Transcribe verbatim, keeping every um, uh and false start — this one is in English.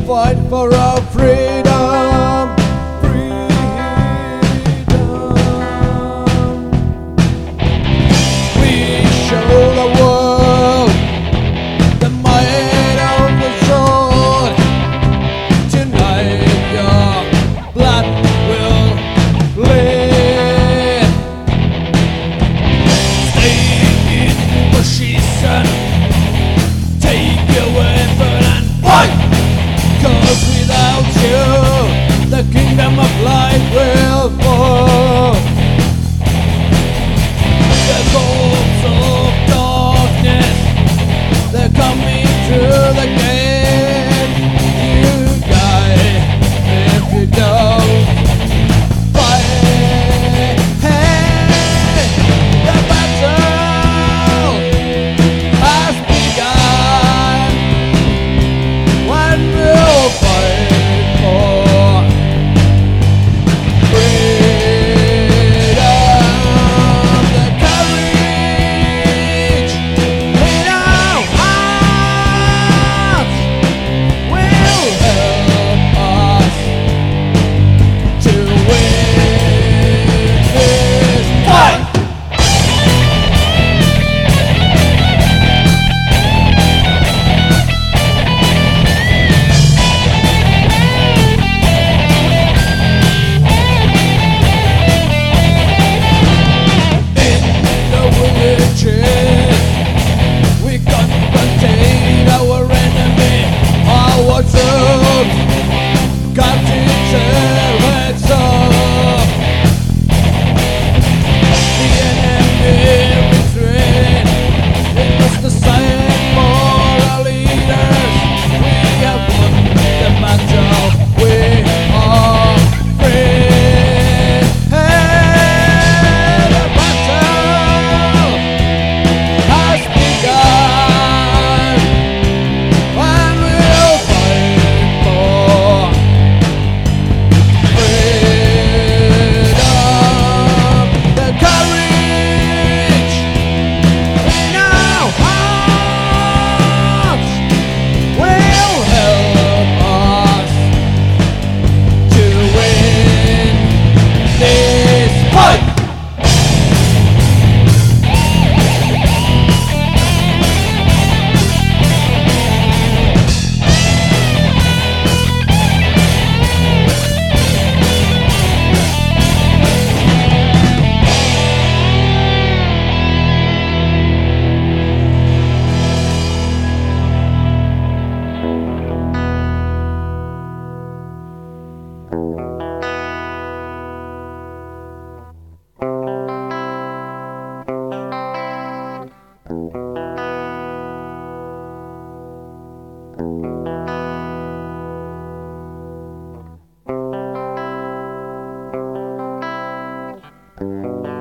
fight for our freedom. Freedom. We show the world the might of the sword. Tonight your blood will bleed. Stay in position. Take your weapon and fight. 'Cause without you, the kingdom of light will fall. The ghosts of darkness, they're coming through the gate. You die if you don't fight. Hey, the battle has begun. One will fight for freedom. The courage in our hearts will help us to win this fight. We confronted our enemy, our troops got to tear heads off. The enemy retreat, it was the sign for our leaders. We have won the battle, we are free. Hey, the battle has begun. One will fight for freedom. The courage in our hearts will help us to win this fight. Thank you.